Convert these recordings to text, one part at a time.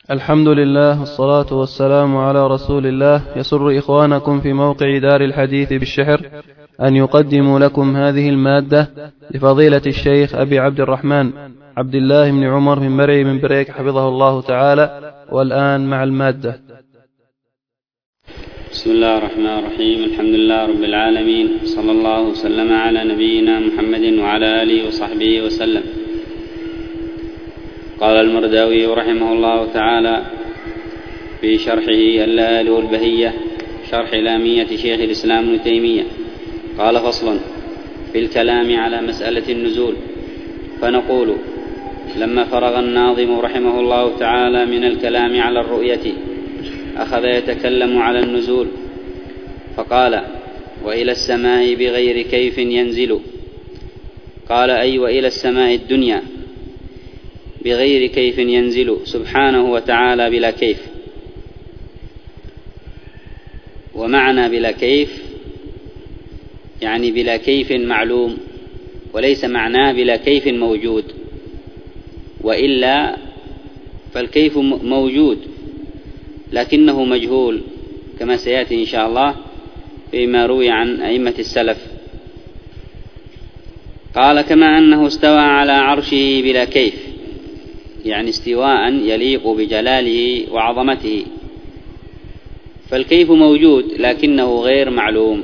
الحمد لله والصلاة والسلام على رسول الله. يسر إخوانكم في موقع دار الحديث بالشحر أن يقدموا لكم هذه المادة لفضيلة الشيخ أبي عبد الرحمن عبد الله بن عمر بن مرعي من بريك حفظه الله تعالى. والآن مع المادة. بسم الله الرحمن الرحيم. الحمد لله رب العالمين، صلى الله وسلم على نبينا محمد وعلى آله وصحبه وسلم. قال المرداوي رحمه الله تعالى في شرحه اللآل والبهية شرح لامية شيخ الإسلام ابن تيمية، قال: فصل في الكلام على مسألة النزول. فنقول: لما فرغ الناظم رحمه الله تعالى من الكلام على الرؤية أخذ يتكلم على النزول، فقال: وإلى السماء بغير كيف ينزل. قال: أي وإلى السماء الدنيا بغير كيف ينزل سبحانه وتعالى بلا كيف. ومعنى بلا كيف يعني بلا كيف معلوم، وليس معناه بلا كيف موجود، وإلا فالكيف موجود لكنه مجهول، كما سيأتي إن شاء الله فيما روي عن أئمة السلف. قال: كما أنه استوى على عرشه بلا كيف، يعني استواء يليق بجلاله وعظمته، فالكيف موجود لكنه غير معلوم.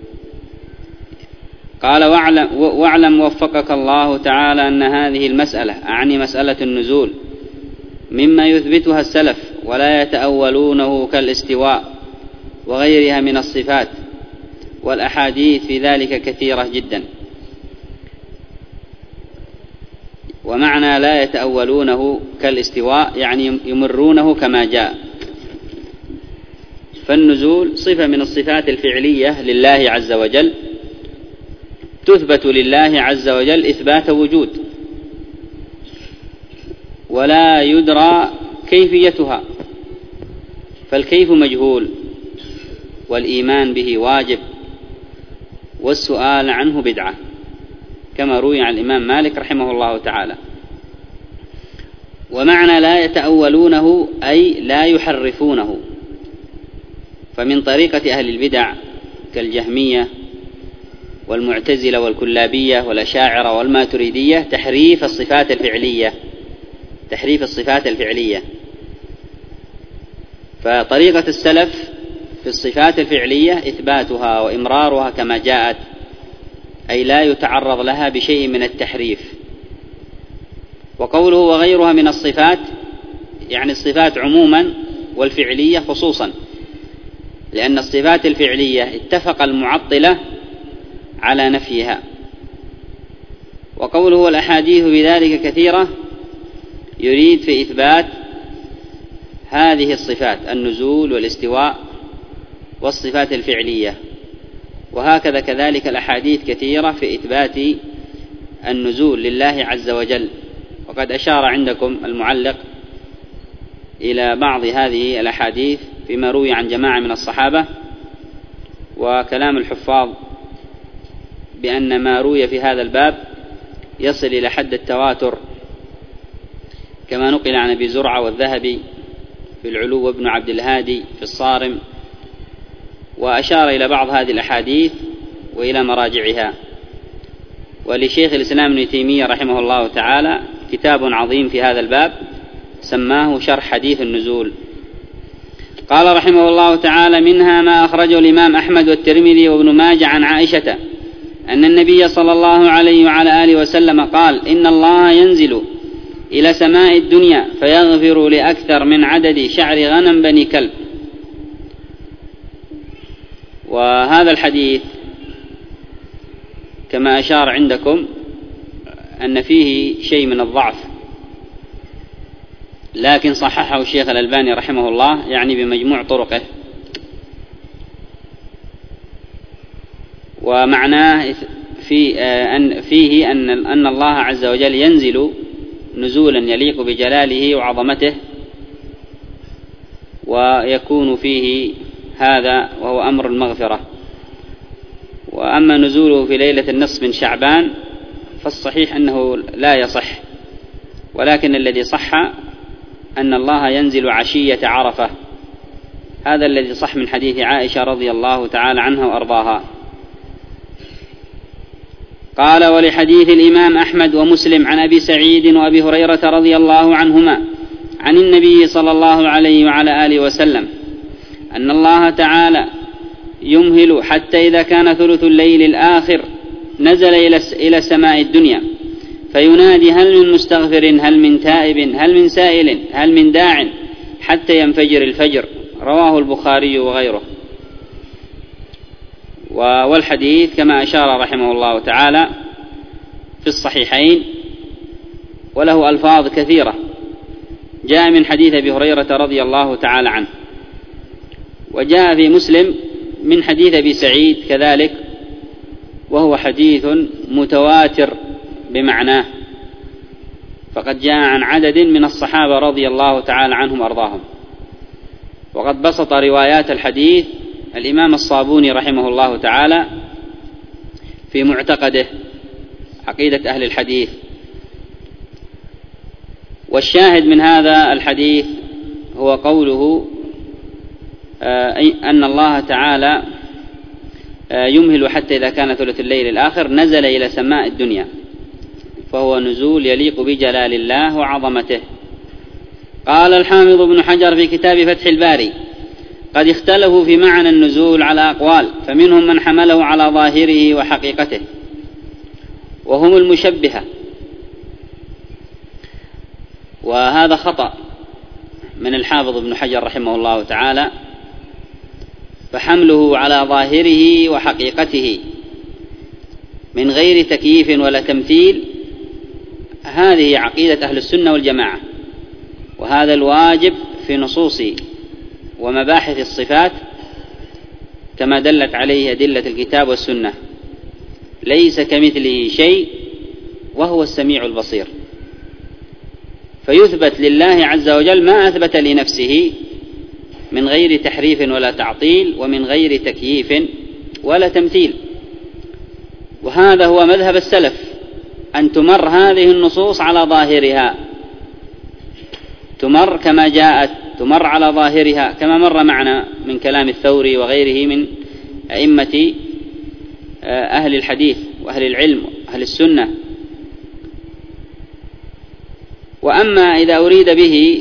قال: واعلم وفقك الله تعالى أن هذه المسألة، أعني مسألة النزول، مما يثبتها السلف ولا يتأولونه كالاستواء وغيرها من الصفات، والأحاديث في ذلك كثيرة جدا. ومعنى لا يتأولونه كالاستواء يعني يمرونه كما جاء. فالنزول صفة من الصفات الفعلية لله عز وجل، تثبت لله عز وجل إثبات وجود، ولا يدرى كيفيتها، فالكيف مجهول، والإيمان به واجب، والسؤال عنه بدعة، كما روي عن الإمام مالك رحمه الله تعالى. ومعنى لا يتأولونه أي لا يحرفونه، فمن طريقة أهل البدع كالجهمية والمعتزلة والكلابية والأشاعرة والماتريدية تحريف الصفات الفعلية. فطريقة السلف في الصفات الفعلية إثباتها وإمرارها كما جاءت، أي لا يتعرض لها بشيء من التحريف. وقوله وغيرها من الصفات يعني الصفات عموما والفعلية خصوصا، لأن الصفات الفعلية اتفق المعطلة على نفيها. وقوله والأحاديث بذلك كثيرة يريد في إثبات هذه الصفات، النزول والاستواء والصفات الفعلية. وهكذا كذلك الأحاديث كثيرة في إثبات النزول لله عز وجل. وقد أشار عندكم المعلق إلى بعض هذه الأحاديث فيما روي عن جماعة من الصحابة، وكلام الحفاظ بأن ما روي في هذا الباب يصل إلى حد التواتر، كما نقل عن أبي زرعة والذهبي في العلو وابن عبد الهادي في الصارم. وأشار إلى بعض هذه الأحاديث وإلى مراجعها. ولشيخ الإسلام ابن تيمية رحمه الله تعالى كتاب عظيم في هذا الباب سماه شرح حديث النزول. قال رحمه الله تعالى: منها ما أخرجه الإمام أحمد والترمذي وابن ماجه عن عائشة أن النبي صلى الله عليه وعلى آله وسلم قال: إن الله ينزل إلى سماء الدنيا فيغفر لأكثر من عدد شعر غنم بني كلب. وهذا الحديث كما أشار عندكم أن فيه شيء من الضعف، لكن صححه الشيخ الألباني رحمه الله يعني بمجموع طرقه. ومعناه فيه أن الله عز وجل ينزل نزولا يليق بجلاله وعظمته، ويكون فيه هذا وهو أمر المغفرة. وأما نزوله في ليلة النصف من شعبان ، 'فالصحيح أنه لا يصح، ولكن الذي صح أن الله ينزل عشية عرفة، هذا الذي صح من حديث عائشة رضي الله تعالى عنها وأرضاها. قال: ولحديث الإمام أحمد ومسلم عن أبي سعيد وأبي هريرة رضي الله عنهما عن النبي صلى الله عليه وعلى آله وسلم أن الله تعالى يمهل حتى إذا كان ثلث الليل الآخر نزل إلى سماء الدنيا فينادي: هل من مستغفر، هل من تائب، هل من سائل، هل من داع، حتى ينفجر الفجر. رواه البخاري وغيره. والحديث كما أشار رحمه الله تعالى في الصحيحين، وله ألفاظ كثيرة، جاء من حديث أبي هريرة رضي الله تعالى عنه، وجاء في مسلم من حديث أبي سعيد كذلك، وهو حديث متواتر بمعناه، فقد جاء عن عدد من الصحابة رضي الله تعالى عنهم وأرضاهم. وقد بسط روايات الحديث الإمام الصابوني رحمه الله تعالى في معتقده عقيدة أهل الحديث. والشاهد من هذا الحديث هو قوله أن الله تعالى يمهل حتى إذا كان ثلث الليل الآخر نزل إلى سماء الدنيا، فهو نزول يليق بجلال الله وعظمته. قال الحافظ ابن حجر في كتاب فتح الباري: قد اختلفوا في معنى النزول على أقوال، فمنهم من حمله على ظاهره وحقيقته وهم المشبهة، وهذا خطأ من الحافظ ابن حجر رحمه الله تعالى، فحمله على ظاهره وحقيقته من غير تكييف ولا تمثيل هذه عقيدة أهل السنة والجماعة، وهذا الواجب في نصوص ومباحث الصفات كما دلت عليه أدلة الكتاب والسنة. ليس كمثله شيء وهو السميع البصير، فيثبت لله عز وجل ما أثبت لنفسه من غير تحريف ولا تعطيل، ومن غير تكييف ولا تمثيل. وهذا هو مذهب السلف، أن تمر هذه النصوص على ظاهرها، تمر كما جاءت، تمر على ظاهرها كما مر معنا من كلام الثوري وغيره من أئمة أهل الحديث وأهل العلم وأهل السنة. وأما إذا أريد به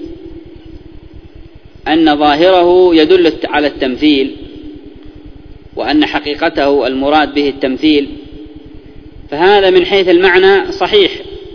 أن ظاهره يدل على التمثيل، وأن حقيقته المراد به التمثيل، فهذا من حيث المعنى صحيح.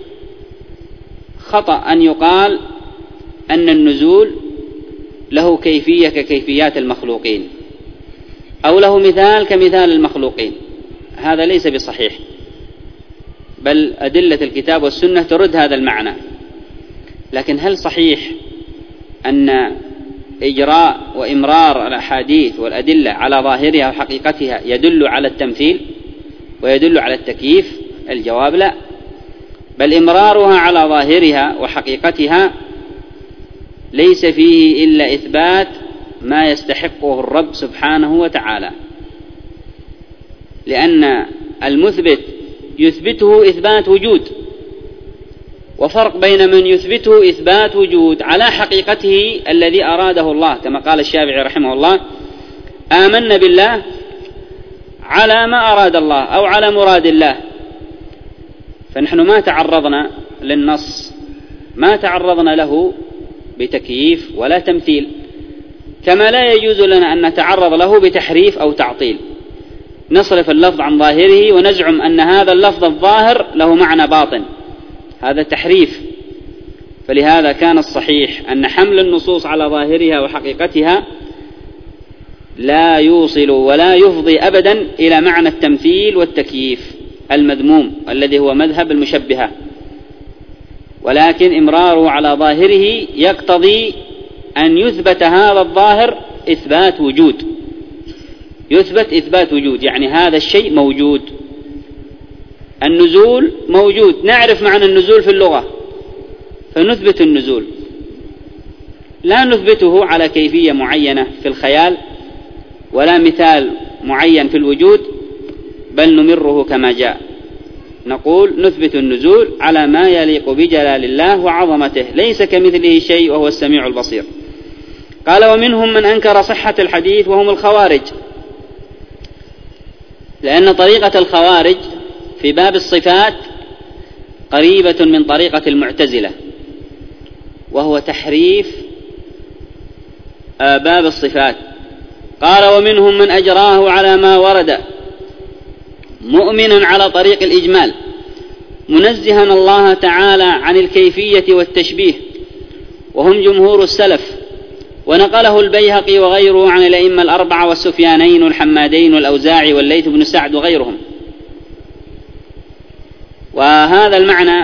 خطأ أن يقال أن النزول له كيفية ككيفيات المخلوقين، أو له مثال كمثال المخلوقين، هذا ليس بصحيح، بل أدلة الكتاب والسنة ترد هذا المعنى. لكن هل صحيح أن إجراء وإمرار الأحاديث والأدلة على ظاهرها وحقيقتها يدل على التمثيل ويدل على التكييف؟ الجواب لا، بل إمرارها على ظاهرها وحقيقتها ليس فيه إلا إثبات ما يستحقه الرب سبحانه وتعالى، لأن المثبت يثبته إثبات وجود، وفرق بين من يثبته إثبات وجود على حقيقته الذي أراده الله، كما قال الشافعي رحمه الله: آمنا بالله على ما أراد الله أو على مراد الله. فنحن ما تعرضنا للنص، ما تعرضنا له بتكييف ولا تمثيل، كما لا يجوز لنا أن نتعرض له بتحريف أو تعطيل، نصرف اللفظ عن ظاهره ونزعم أن هذا اللفظ الظاهر له معنى باطن، هذا تحريف. فلهذا كان الصحيح أن حمل النصوص على ظاهرها وحقيقتها لا يوصل ولا يفضي أبدا إلى معنى التمثيل والتكييف المذموم الذي هو مذهب المشبهة، ولكن إمراره على ظاهره يقتضي أن يثبت هذا الظاهر إثبات وجود، يثبت إثبات وجود، يعني هذا الشيء موجود. النزول موجود، نعرف معنى النزول في اللغة فنثبت النزول، لا نثبته على كيفية معينة في الخيال ولا مثال معين في الوجود، بل نمره كما جاء. نقول نثبت النزول على ما يليق بجلال الله وعظمته، ليس كمثله شيء وهو السميع البصير. قال ومنهم من أنكر صحة الحديث وهم الخوارج، لأن طريقة الخوارج في باب الصفات قريبة من طريقة المعتزلة، وهو تحريف باب الصفات. قال ومنهم من أجراه على ما ورد مؤمنا على طريق الإجمال منزها الله تعالى عن الكيفية والتشبيه، وهم جمهور السلف، ونقله البيهقي وغيره عن الأئمة الأربعة والسفيانين والحمادين والأوزاعي والليث بن سعد وغيرهم. وهذا المعنى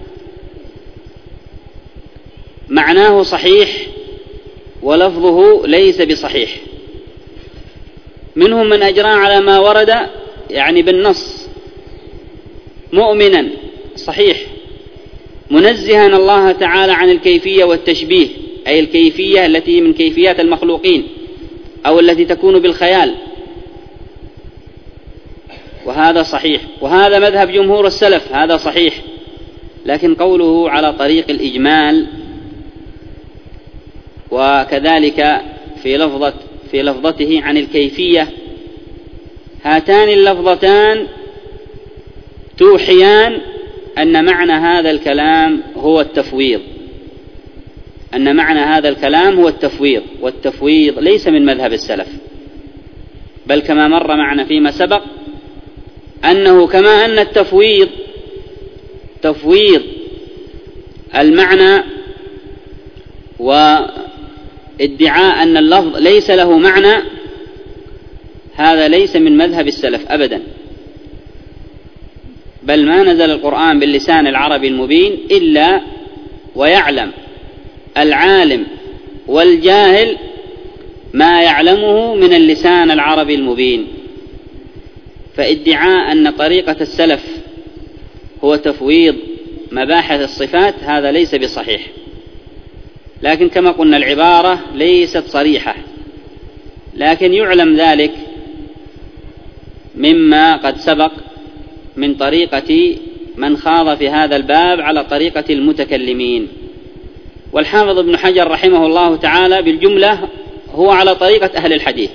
معناه صحيح ولفظه ليس بصحيح. منهم من أجرى على ما ورد يعني بالنص مؤمنا صحيح منزها الله تعالى عن الكيفية والتشبيه، أي الكيفية التي من كيفيات المخلوقين أو التي تكون بالخيال، وهذا صحيح، وهذا مذهب جمهور السلف، هذا صحيح. لكن قوله على طريق الإجمال وكذلك في لفظته عن الكيفية، هاتان اللفظتان توحيان أن معنى هذا الكلام هو التفويض، أن معنى هذا الكلام هو التفويض، والتفويض ليس من مذهب السلف، بل كما مر معنا فيما سبق أنه كما أن التفويض تفويض المعنى وادعاء أن اللفظ ليس له معنى، هذا ليس من مذهب السلف أبدا، بل ما نزل القرآن باللسان العربي المبين إلا ويعلم العالم والجاهل ما يعلمه من اللسان العربي المبين. فادعاء أن طريقة السلف هو تفويض مباحث الصفات هذا ليس بصحيح. لكن كما قلنا العبارة ليست صريحة، لكن يعلم ذلك مما قد سبق من طريقة من خاض في هذا الباب على طريقة المتكلمين. والحافظ ابن حجر رحمه الله تعالى بالجملة هو على طريقة أهل الحديث،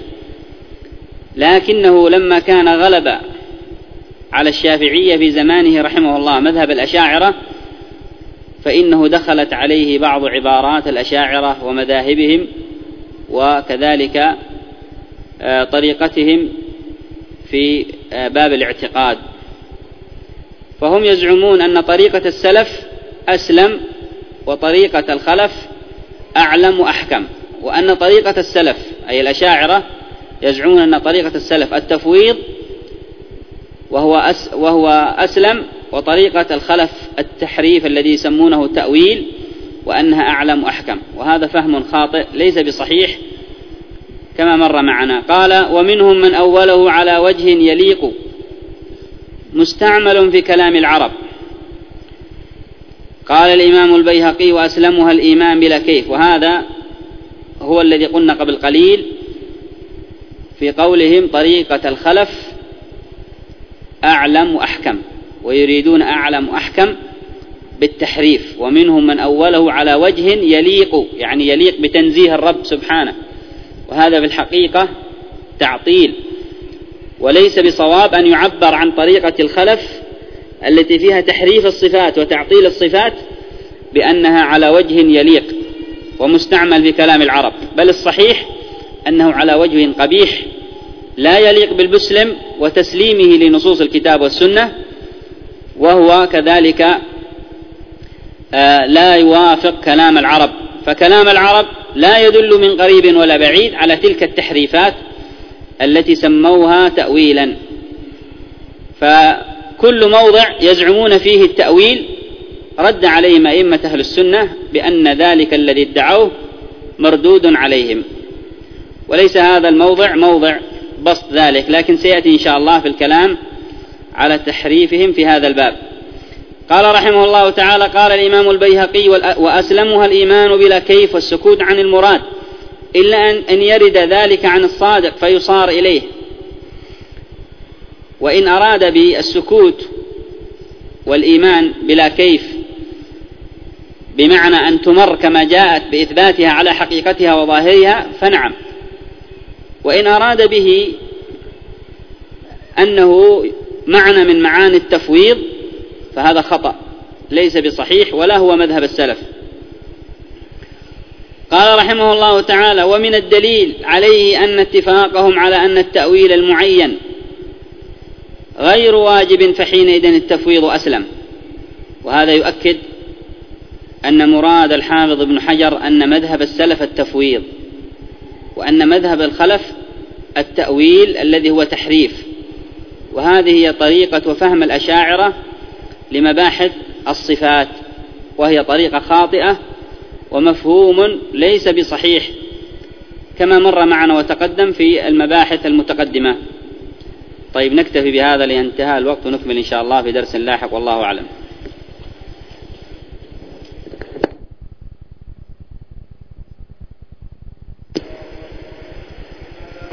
لكنه لما كان غلب على الشافعية في زمانه رحمه الله مذهب الأشاعرة، فإنه دخلت عليه بعض عبارات الأشاعرة ومذاهبهم وكذلك طريقتهم في باب الاعتقاد. فهم يزعمون أن طريقة السلف أسلم وطريقة الخلف أعلم وأحكم، وأن طريقة السلف أي الأشاعرة يزعمون أن طريقة السلف التفويض وهو أسلم، وطريقة الخلف التحريف الذي يسمونه تأويل وأنها أعلم وأحكم، وهذا فهم خاطئ ليس بصحيح كما مر معنا. قال ومنهم من أوله على وجه يليق مستعمل في كلام العرب. قال الإمام البيهقي وأسلمها الإيمان بلا كيف، وهذا هو الذي قلنا قبل قليل في قولهم طريقة الخلف أعلم وأحكم، ويريدون أعلم وأحكم بالتحريف. ومنهم من أوله على وجه يليق، يعني يليق بتنزيه الرب سبحانه، وهذا بالحقيقة تعطيل، وليس بصواب أن يعبر عن طريقة الخلف التي فيها تحريف الصفات وتعطيل الصفات بأنها على وجه يليق ومستعمل في كلام العرب، بل الصحيح أنه على وجه قبيح لا يليق بالمسلم وتسليمه لنصوص الكتاب والسنة، وهو كذلك لا يوافق كلام العرب، فكلام العرب لا يدل من قريب ولا بعيد على تلك التحريفات التي سموها تأويلا. فكل موضع يزعمون فيه التأويل رد عليهم أئمة أهل السنة بأن ذلك الذي ادعوه مردود عليهم، وليس هذا الموضع موضع بسط ذلك، لكن سيأتي إن شاء الله في الكلام على تحريفهم في هذا الباب. قال رحمه الله تعالى قال الإمام البيهقي وأسلمها الإيمان بلا كيف والسكوت عن المراد إلا أن يرد ذلك عن الصادق فيصار إليه. وإن أراد بالسكوت والإيمان بلا كيف بمعنى أن تمر كما جاءت بإثباتها على حقيقتها وظاهرها فنعم. وإن أراد به أنه معنى من معاني التفويض فهذا خطأ ليس بصحيح ولا هو مذهب السلف. قال رحمه الله تعالى: ومن الدليل عليه أن اتفاقهم على أن التأويل المعين غير واجب فحينئذ التفويض أسلم. وهذا يؤكد أن مراد الحافظ ابن حجر أن مذهب السلف التفويض، وأن مذهب الخلف التأويل الذي هو تحريف. وهذه هي طريقة وفهم الأشاعرة لمباحث الصفات، وهي طريقة خاطئة ومفهوم ليس بصحيح كما مر معنا وتقدم في المباحث المتقدمة. طيب، نكتفي بهذا لانتهاء الوقت ونكمل إن شاء الله في درس لاحق، والله أعلم.